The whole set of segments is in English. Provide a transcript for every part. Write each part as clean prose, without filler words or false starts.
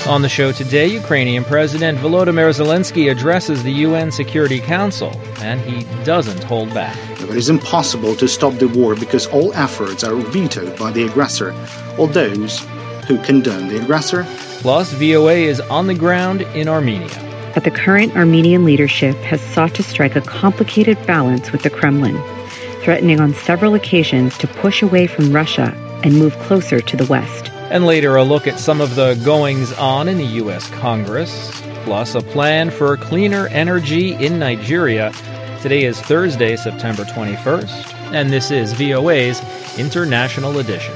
On the show today, Ukrainian President Volodymyr Zelensky addresses the UN Security Council, and he doesn't hold back. It is impossible to stop the war because all efforts are vetoed by the aggressor, or those who condone the aggressor. Plus, VOA is on the ground in Armenia. But the current Armenian leadership has sought to strike a complicated balance with the Kremlin, threatening on several occasions to push away from Russia and move closer to the West. And later, a look at some of the goings-on in the U.S. Congress, plus a plan for cleaner energy in Nigeria. Today is Thursday, September 21st, and this is VOA's International Edition.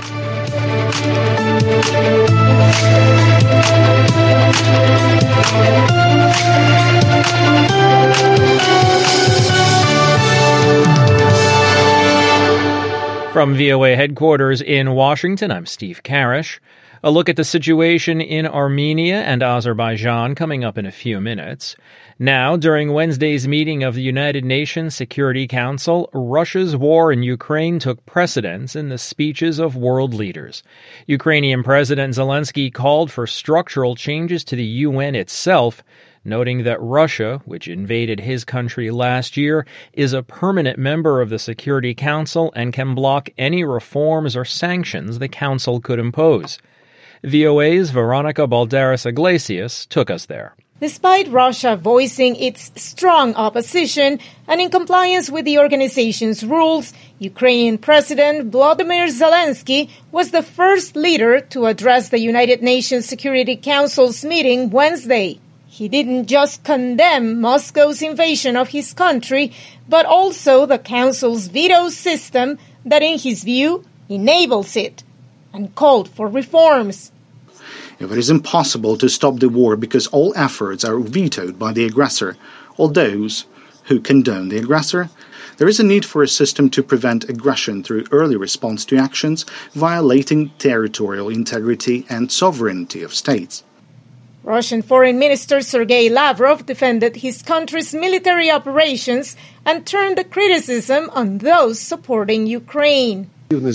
From VOA headquarters in Washington, I'm Steve Karish. A look at the situation in Armenia and Azerbaijan coming up in a few minutes. Now, during Wednesday's meeting of the United Nations Security Council, Russia's war in Ukraine took precedence in the speeches of world leaders. Ukrainian President Zelensky called for structural changes to the UN itself, noting that Russia, which invaded his country last year, is a permanent member of the Security Council and can block any reforms or sanctions the Council could impose. VOA's Veronica Balderas Iglesias took us there. Despite Russia voicing its strong opposition and in compliance with the organization's rules, Ukrainian President Volodymyr Zelensky was the first leader to address the United Nations Security Council's meeting Wednesday. He didn't just condemn Moscow's invasion of his country, but also the Council's veto system that, in his view, enables it, and called for reforms. It is impossible to stop the war because all efforts are vetoed by the aggressor, or those who condone the aggressor. There is a need for a system to prevent aggression through early response to actions violating territorial integrity and sovereignty of states. Russian Foreign Minister Sergei Lavrov defended his country's military operations and turned the criticism on those supporting Ukraine.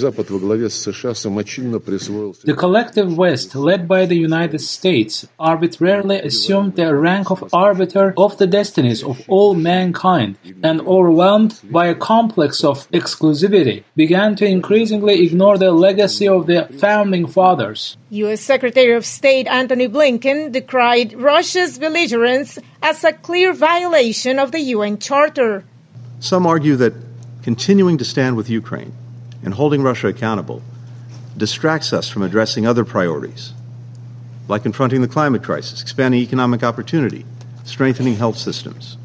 The collective West, led by the United States, arbitrarily assumed the rank of arbiter of the destinies of all mankind and, overwhelmed by a complex of exclusivity, began to increasingly ignore the legacy of the founding fathers. U.S. Secretary of State Antony Blinken decried Russia's belligerence as a clear violation of the UN Charter. Some argue that continuing to stand with Ukraine and holding Russia accountable distracts us from addressing other priorities, like confronting the climate crisis, expanding economic opportunity, strengthening health systems.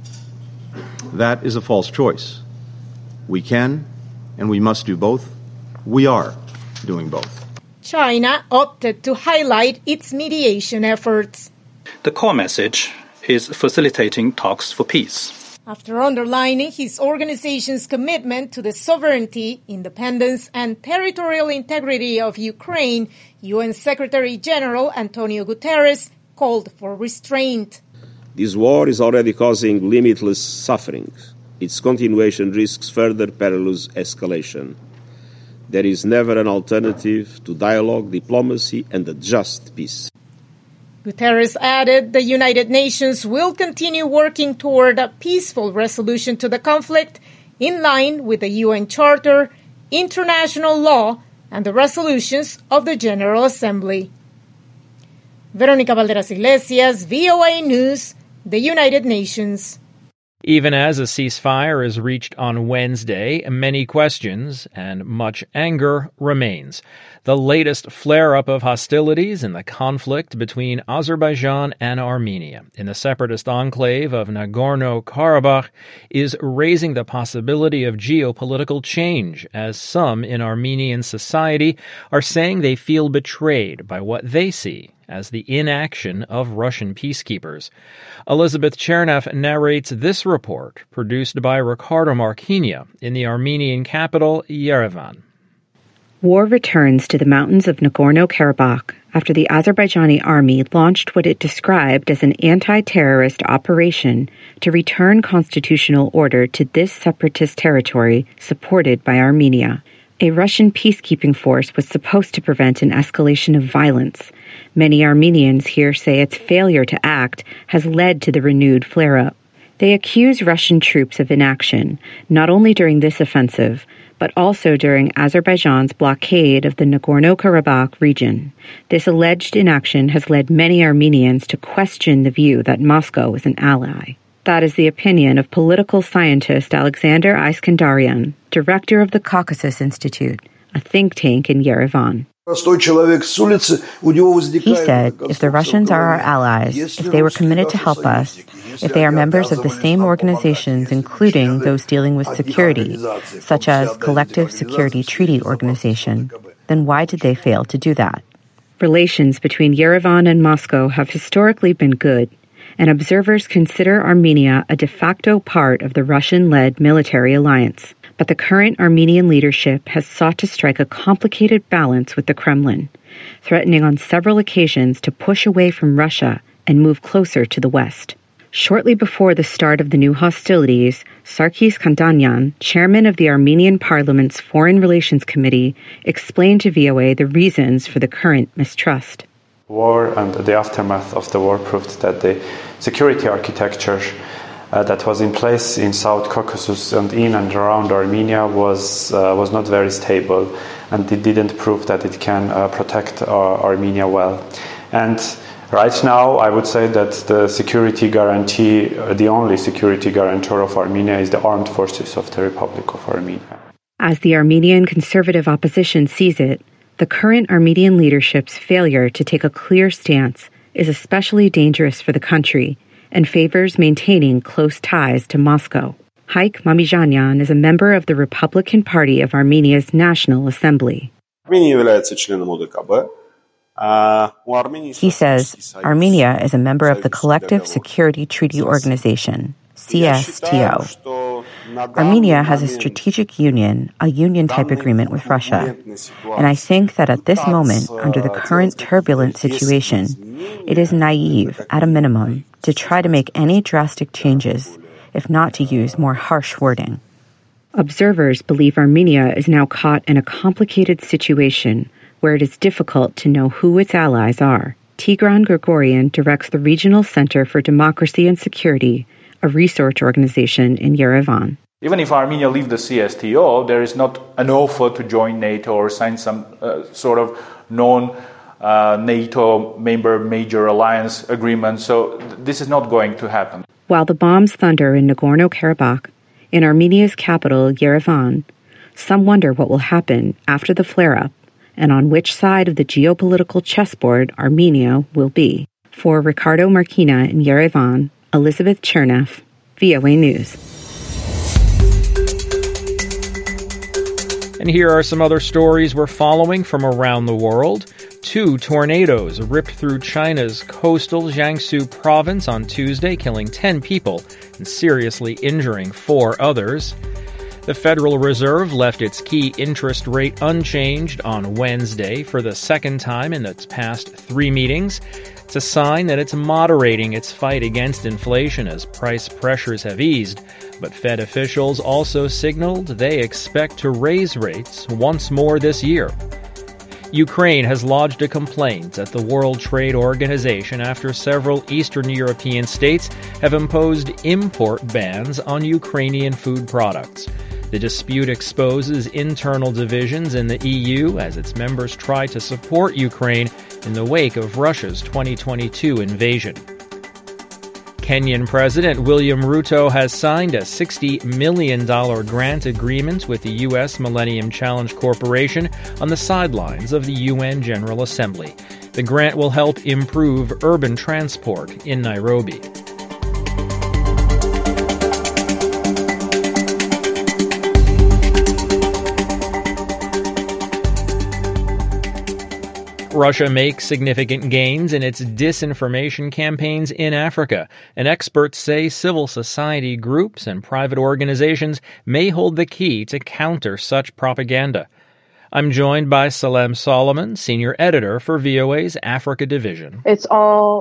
That is a false choice. We can and we must do both. We are doing both. China opted to highlight its mediation efforts. The core message is facilitating talks for peace. After underlining his organization's commitment to the sovereignty, independence, and territorial integrity of Ukraine, UN Secretary-General Antonio Guterres called for restraint. This war is already causing limitless suffering. Its continuation risks further perilous escalation. There is never an alternative to dialogue, diplomacy, and a just peace. Guterres added the United Nations will continue working toward a peaceful resolution to the conflict in line with the UN Charter, international law, and the resolutions of the General Assembly. Veronica Balderas Iglesias, VOA News, the United Nations. Even as a ceasefire is reached on Wednesday, many questions and much anger remains. The latest flare-up of hostilities in the conflict between Azerbaijan and Armenia in the separatist enclave of Nagorno-Karabakh is raising the possibility of geopolitical change, as some in Armenian society are saying they feel betrayed by what they see as the inaction of Russian peacekeepers. Elizabeth Chernev narrates this report, produced by Ricardo Marquinhos in the Armenian capital, Yerevan. War returns to the mountains of Nagorno-Karabakh after the Azerbaijani army launched what it described as an anti-terrorist operation to return constitutional order to this separatist territory supported by Armenia. A Russian peacekeeping force was supposed to prevent an escalation of violence. Many Armenians here say its failure to act has led to the renewed flare-up. They accuse Russian troops of inaction, not only during this offensive, but also during Azerbaijan's blockade of the Nagorno-Karabakh region. This alleged inaction has led many Armenians to question the view that Moscow is an ally. That is the opinion of political scientist Alexander Iskandarian, director of the Caucasus Institute, a think tank in Yerevan. He said, if the Russians are our allies, if they were committed to help us, if they are members of the same organizations, including those dealing with security, such as Collective Security Treaty Organization, then why did they fail to do that? Relations between Yerevan and Moscow have historically been good, and observers consider Armenia a de facto part of the Russian-led military alliance. But the current Armenian leadership has sought to strike a complicated balance with the Kremlin, threatening on several occasions to push away from Russia and move closer to the West. Shortly before the start of the new hostilities, Sarkis Kandanyan, chairman of the Armenian Parliament's Foreign Relations Committee, explained to VOA the reasons for the current mistrust. War and the aftermath of the war proved that the security architecture that was in place in South Caucasus and in and around Armenia was not very stable, and it didn't prove that it can protect Armenia well. And right now, I would say that the security guarantee, the only security guarantor of Armenia is the armed forces of the Republic of Armenia. As the Armenian conservative opposition sees it, the current Armenian leadership's failure to take a clear stance is especially dangerous for the country and favors maintaining close ties to Moscow. Haik Mamizhanyan is a member of the Republican Party of Armenia's National Assembly. He says Armenia is a member of the Collective Security Treaty Organization, CSTO. Armenia has a strategic union, a union-type agreement with Russia. And I think that at this moment, under the current turbulent situation, it is naive, at a minimum, to try to make any drastic changes, if not to use more harsh wording. Observers believe Armenia is now caught in a complicated situation where it is difficult to know who its allies are. Tigran Grigorian directs the Regional Center for Democracy and Security, a research organization in Yerevan. Even if Armenia leaves the CSTO, there is not an offer to join NATO or sign some sort of non-NATO member major alliance agreement. So this is not going to happen. While the bombs thunder in Nagorno-Karabakh, in Armenia's capital, Yerevan, some wonder what will happen after the flare-up and on which side of the geopolitical chessboard Armenia will be. For Ricardo Marquina in Yerevan, Elizabeth Chernev, VOA News. And here are some other stories we're following from around the world. 2 tornadoes ripped through China's coastal Jiangsu province on Tuesday, killing 10 people and seriously injuring 4 others. The Federal Reserve left its key interest rate unchanged on Wednesday for the second time in its past 3 meetings. It's a sign that it's moderating its fight against inflation as price pressures have eased. But Fed officials also signaled they expect to raise rates once more this year. Ukraine has lodged a complaint at the World Trade Organization after several Eastern European states have imposed import bans on Ukrainian food products. The dispute exposes internal divisions in the EU as its members try to support Ukraine in the wake of Russia's 2022 invasion. Kenyan President William Ruto has signed a $60 million grant agreement with the U.S. Millennium Challenge Corporation on the sidelines of the UN General Assembly. The grant will help improve urban transport in Nairobi. Russia makes significant gains in its disinformation campaigns in Africa, and experts say civil society groups and private organizations may hold the key to counter such propaganda. I'm joined by Salem Solomon, senior editor for VOA's Africa division. It's all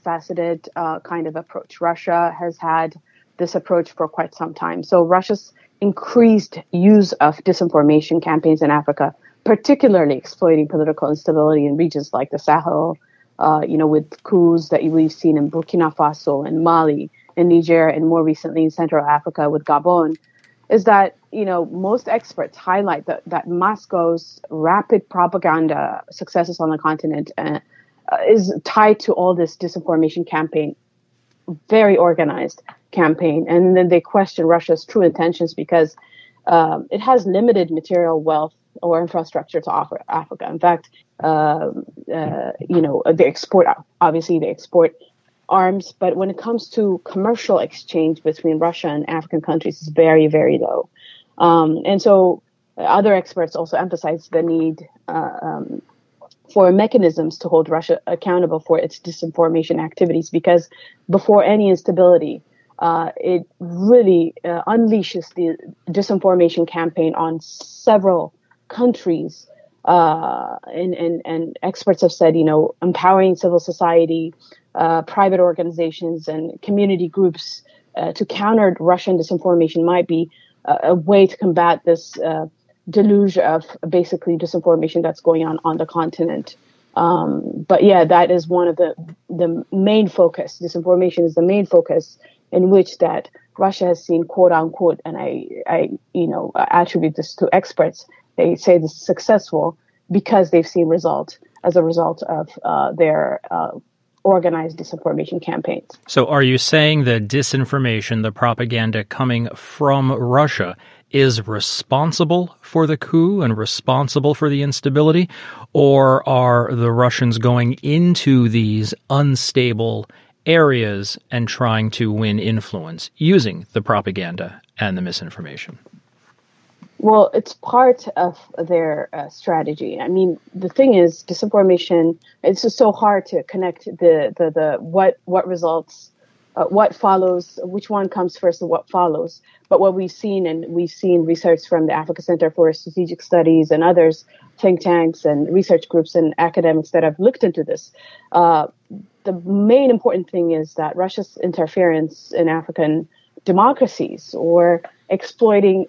multifaceted kind of approach. Russia has had this approach for quite some time. So Russia's increased use of disinformation campaigns in Africa, particularly exploiting political instability in regions like the Sahel, with coups that we've seen in Burkina Faso and Mali and Niger, and more recently in Central Africa with Gabon, is that, most experts highlight that Moscow's rapid propaganda successes on the continent is tied to all this disinformation campaign, very organized campaign. And then they question Russia's true intentions because it has limited material wealth or infrastructure to offer Africa. In fact, they export arms, but when it comes to commercial exchange between Russia and African countries, it's very, very low. And so other experts also emphasize the need for mechanisms to hold Russia accountable for its disinformation activities, because before any instability, it really unleashes the disinformation campaign on several countries. And experts have said, empowering civil society, private organizations and community groups to counter Russian disinformation might be a way to combat this deluge of basically disinformation that's going on the continent. But yeah, that is one of the main focus. Disinformation is the main focus in which that Russia has seen, quote unquote, and I attribute this to experts. They say this is successful because they've seen as a result of their organized disinformation campaigns. So are you saying that disinformation, the propaganda coming from Russia, is responsible for the coup and responsible for the instability? Or are the Russians going into these unstable areas and trying to win influence using the propaganda and the misinformation? Well, it's part of their strategy. I mean, the thing is, disinformation, it's just so hard to connect the what results, what follows, which one comes first and what follows. But what we've seen research from the Africa Center for Strategic Studies and others, think tanks and research groups and academics that have looked into this. The main important thing is that Russia's interference in African democracies or exploiting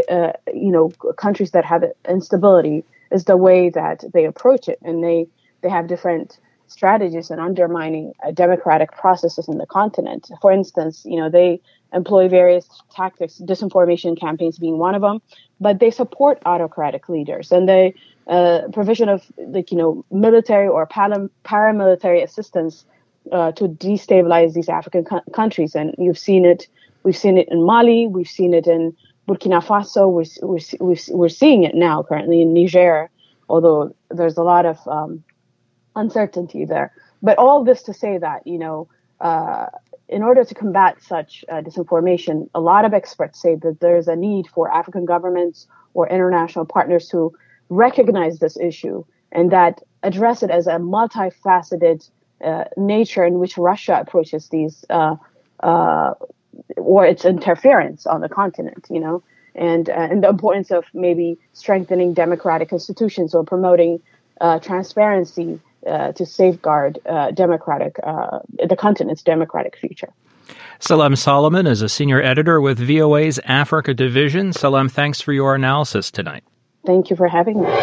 countries that have instability is the way that they approach it, and they have different strategies in undermining democratic processes in the continent. For instance, they employ various tactics, disinformation campaigns being one of them, but they support autocratic leaders, and the provision of military or paramilitary assistance to destabilize these African countries. And you've seen it. We've seen it in Mali. We've seen it in Burkina Faso. We're seeing it now currently in Niger, although there's a lot of uncertainty there. But all this to say that, in order to combat such disinformation, a lot of experts say that there's a need for African governments or international partners to recognize this issue and that address it as a multifaceted nature in which Russia approaches these or its interference on the continent, and the importance of maybe strengthening democratic institutions or promoting transparency to safeguard the continent's democratic future. Salem Solomon is a senior editor with VOA's Africa Division. Salem, thanks for your analysis tonight. Thank you for having me.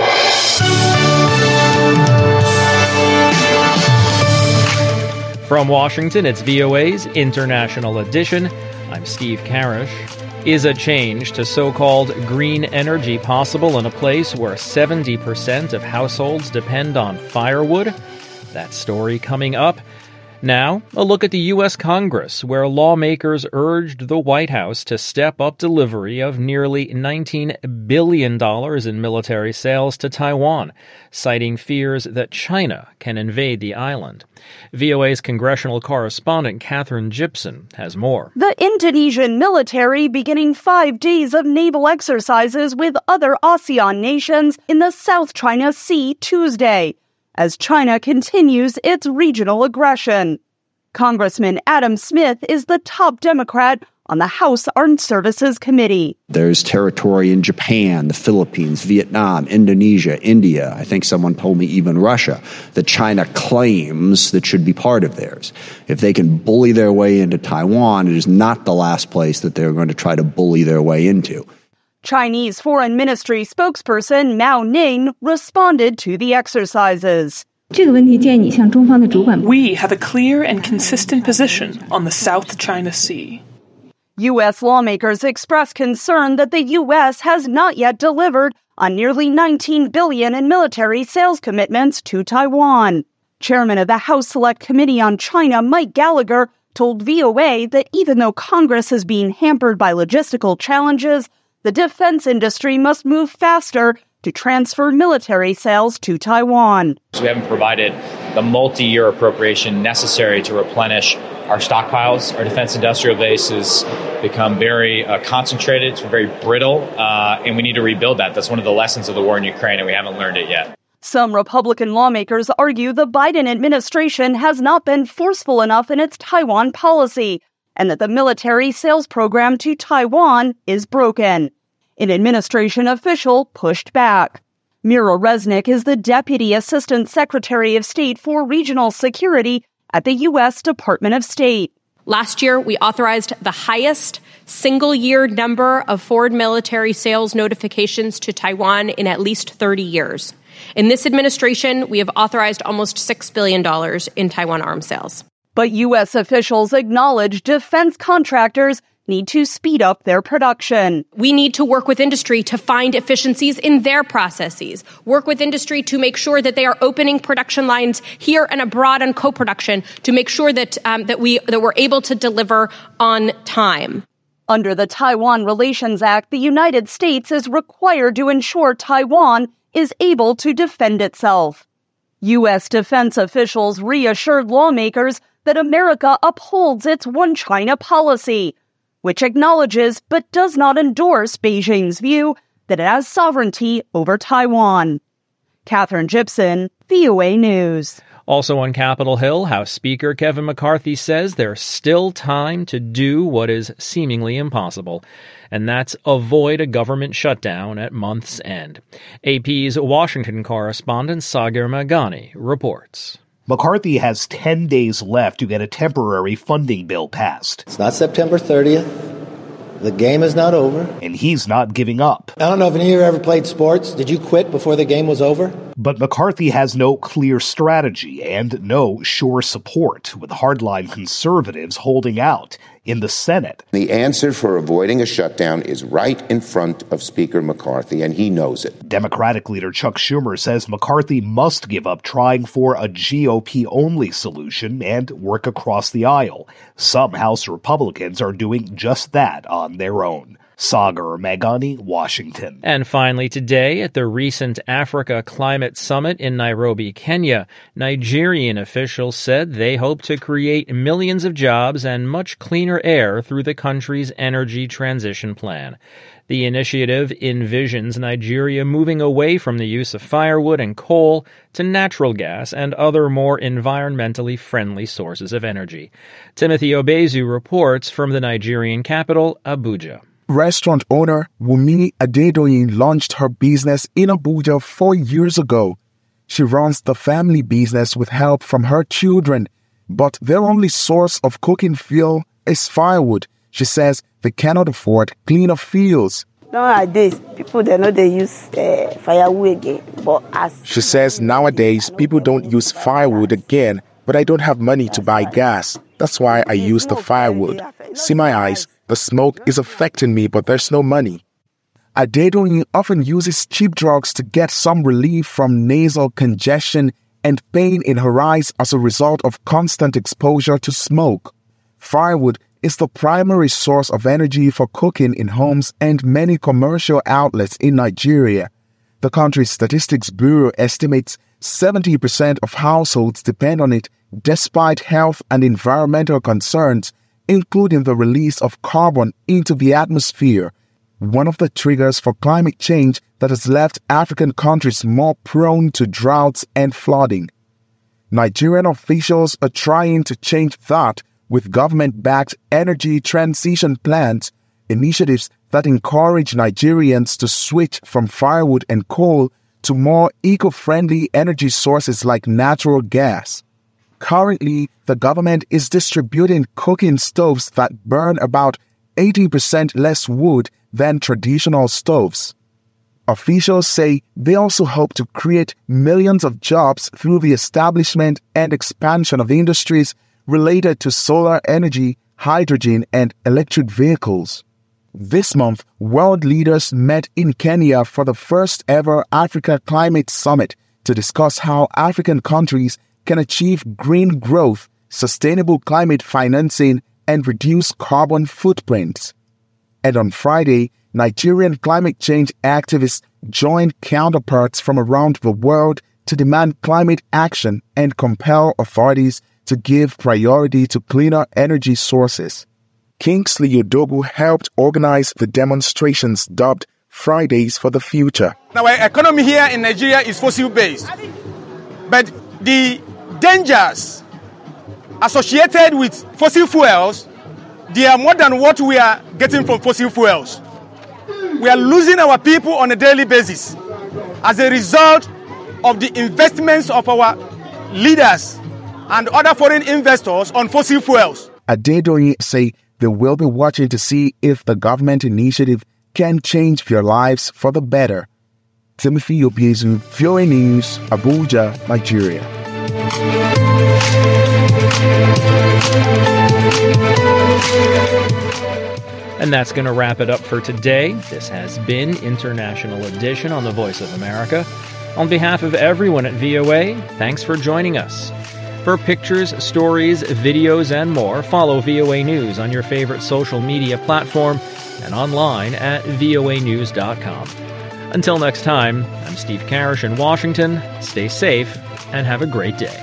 From Washington, it's VOA's International Edition. I'm Steve Karish. Is a change to so-called green energy possible in a place where 70% of households depend on firewood? That story coming up. Now, a look at the U.S. Congress, where lawmakers urged the White House to step up delivery of nearly $19 billion in military sales to Taiwan, citing fears that China can invade the island. VOA's congressional correspondent Catherine Gibson has more. The Indonesian military beginning 5 days of naval exercises with other ASEAN nations in the South China Sea Tuesday, as China continues its regional aggression. Congressman Adam Smith is the top Democrat on the House Armed Services Committee. There's territory in Japan, the Philippines, Vietnam, Indonesia, India. I think someone told me even Russia that China claims that should be part of theirs. If they can bully their way into Taiwan, it is not the last place that they're going to try to bully their way into. Chinese Foreign Ministry spokesperson Mao Ning responded to the exercises. We have a clear and consistent position on the South China Sea. U.S. lawmakers expressed concern that the U.S. has not yet delivered on nearly $19 billion in military sales commitments to Taiwan. Chairman of the House Select Committee on China, Mike Gallagher, told VOA that even though Congress is being hampered by logistical challenges, the defense industry must move faster to transfer military sales to Taiwan. We haven't provided the multi-year appropriation necessary to replenish our stockpiles. Our defense industrial base has become very concentrated, it's very brittle, and we need to rebuild that. That's one of the lessons of the war in Ukraine, and we haven't learned it yet. Some Republican lawmakers argue the Biden administration has not been forceful enough in its Taiwan policy, and that the military sales program to Taiwan is broken. An administration official pushed back. Mira Resnick is the Deputy Assistant Secretary of State for Regional Security at the U.S. Department of State. Last year, we authorized the highest single-year number of foreign military sales notifications to Taiwan in at least 30 years. In this administration, we have authorized almost $6 billion in Taiwan arms sales. But U.S. officials acknowledge defense contractors need to speed up their production. We need to work with industry to find efficiencies in their processes, work with industry to make sure that they are opening production lines here and abroad on co-production to make sure that we're able to deliver on time. Under the Taiwan Relations Act, the United States is required to ensure Taiwan is able to defend itself. U.S. defense officials reassured lawmakers that America upholds its One China policy, which acknowledges but does not endorse Beijing's view that it has sovereignty over Taiwan. Catherine Gibson, VOA News. Also on Capitol Hill, House Speaker Kevin McCarthy says there's still time to do what is seemingly impossible, and that's avoid a government shutdown at month's end. AP's Washington correspondent Sagar Meghani reports. McCarthy has 10 days left to get a temporary funding bill passed. It's not September 30th. The game is not over. And he's not giving up. I don't know if any of you ever played sports. Did you quit before the game was over? But McCarthy has no clear strategy and no sure support, with hardline conservatives holding out in the Senate. The answer for avoiding a shutdown is right in front of Speaker McCarthy, and he knows it. Democratic leader Chuck Schumer says McCarthy must give up trying for a GOP-only solution and work across the aisle. Some House Republicans are doing just that on their own. Sagar Meghani, Washington. And finally today, at the recent Africa Climate Summit in Nairobi, Kenya, Nigerian officials said they hope to create millions of jobs and much cleaner air through the country's energy transition plan. The initiative envisions Nigeria moving away from the use of firewood and coal to natural gas and other more environmentally friendly sources of energy. Timothy Obezu reports from the Nigerian capital, Abuja. Restaurant owner Wumi Adedoyin launched her business in Abuja 4 years ago. She runs the family business with help from her children, but their only source of cooking fuel is firewood. She says they cannot afford cleaner fuels. Nowadays, people they use firewood again. She says nowadays people don't use firewood again, but I don't have money to buy gas. That's why I use the firewood. See my eyes. The smoke is affecting me, but there's no money. Adedoyin often uses cheap drugs to get some relief from nasal congestion and pain in her eyes as a result of constant exposure to smoke. Firewood is the primary source of energy for cooking in homes and many commercial outlets in Nigeria. The country's Statistics Bureau estimates 70% of households depend on it despite health and environmental concerns, including the release of carbon into the atmosphere, one of the triggers for climate change that has left African countries more prone to droughts and flooding. Nigerian officials are trying to change that with government-backed energy transition plans, initiatives that encourage Nigerians to switch from firewood and coal to more eco-friendly energy sources like natural gas. Currently, the government is distributing cooking stoves that burn about 80% less wood than traditional stoves. Officials say they also hope to create millions of jobs through the establishment and expansion of industries related to solar energy, hydrogen, and electric vehicles. This month, world leaders met in Kenya for the first ever Africa Climate Summit to discuss how African countries can achieve green growth, sustainable climate financing, and reduce carbon footprints. And on Friday, Nigerian climate change activists joined counterparts from around the world to demand climate action and compel authorities to give priority to cleaner energy sources. Kingsley Odogu helped organize the demonstrations dubbed Fridays for the Future. Our economy here in Nigeria is fossil-based, but the dangers associated with fossil fuels, they are more than what we are getting from fossil fuels. We are losing our people on a daily basis as a result of the investments of our leaders and other foreign investors on fossil fuels. Adedoyin say they will be watching to see if the government initiative can change their lives for the better. Timothy Obiezu, VOA News, Abuja, Nigeria. And that's going to wrap it up for today. This has been International Edition on the Voice of America. On behalf of everyone at VOA, thanks for joining us. For pictures, stories, videos, and more, follow VOA News on your favorite social media platform and online at voanews.com. Until next time, I'm Steve Karish in Washington. Stay safe and have a great day.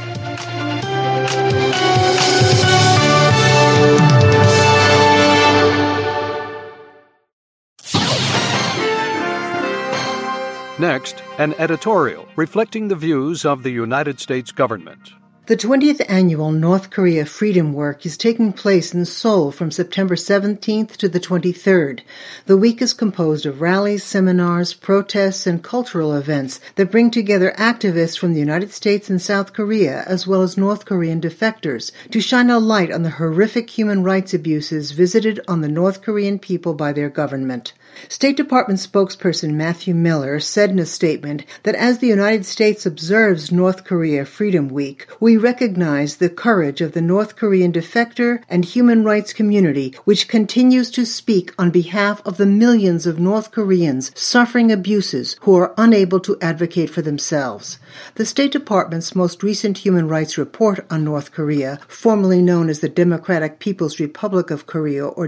Next, an editorial reflecting the views of the United States government. The 20th annual North Korea Freedom Work is taking place in Seoul from September 17th to the 23rd. The week is composed of rallies, seminars, protests, and cultural events that bring together activists from the United States and South Korea, as well as North Korean defectors, to shine a light on the horrific human rights abuses visited on the North Korean people by their government. State Department spokesperson Matthew Miller said in a statement that as the United States observes North Korea Freedom Week, we recognize the courage of the North Korean defector and human rights community, which continues to speak on behalf of the millions of North Koreans suffering abuses who are unable to advocate for themselves. The State Department's most recent human rights report on North Korea, formerly known as the Democratic People's Republic of Korea, or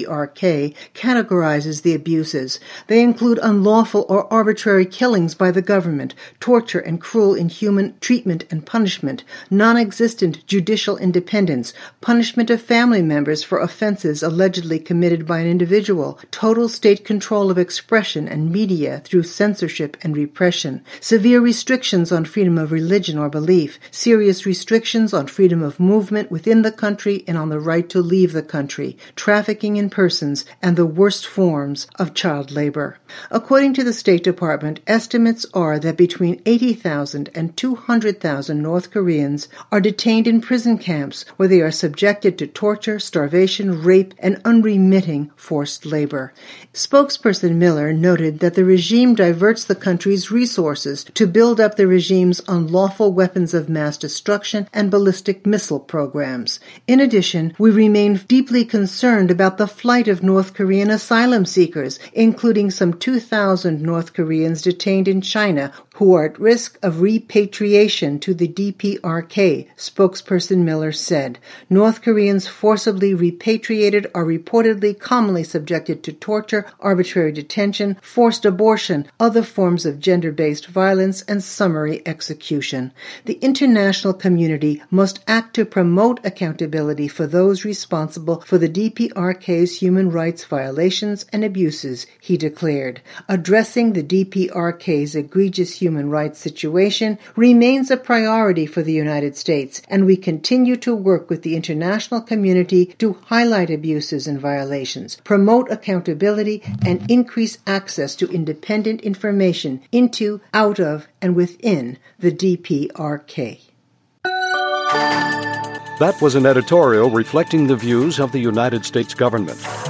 DPRK, categorizes the abuses. They include unlawful or arbitrary killings by the government, torture and cruel inhuman treatment and punishment, non-existent judicial independence, punishment of family members for offenses allegedly committed by an individual, total state control of expression and media through censorship and repression, severe restrictions on freedom of religion or belief, serious restrictions on freedom of movement within the country and on the right to leave the country, trafficking in persons, and the worst forms of child labor. According to the State Department, estimates are that between 80,000 and 200,000 North Koreans are detained in prison camps where they are subjected to torture, starvation, rape, and unremitting forced labor. Spokesperson Miller noted that the regime diverts the country's resources to build up the regime's unlawful weapons of mass destruction and ballistic missile programs. In addition, we remain deeply concerned about the flight of North Korean asylum seekers, including some 2,000 North Koreans detained in China who are at risk of repatriation to the DPRK, spokesperson Miller said. North Koreans forcibly repatriated are reportedly commonly subjected to torture, arbitrary detention, forced abortion, other forms of gender-based violence, and summary execution. The international community must act to promote accountability for those responsible for the DPRK's human rights violations and abuses abuses, he declared. Addressing the DPRK's egregious human rights situation remains a priority for the United States, and we continue to work with the international community to highlight abuses and violations, promote accountability, and increase access to independent information into, out of, and within the DPRK. That was an editorial reflecting the views of the United States government.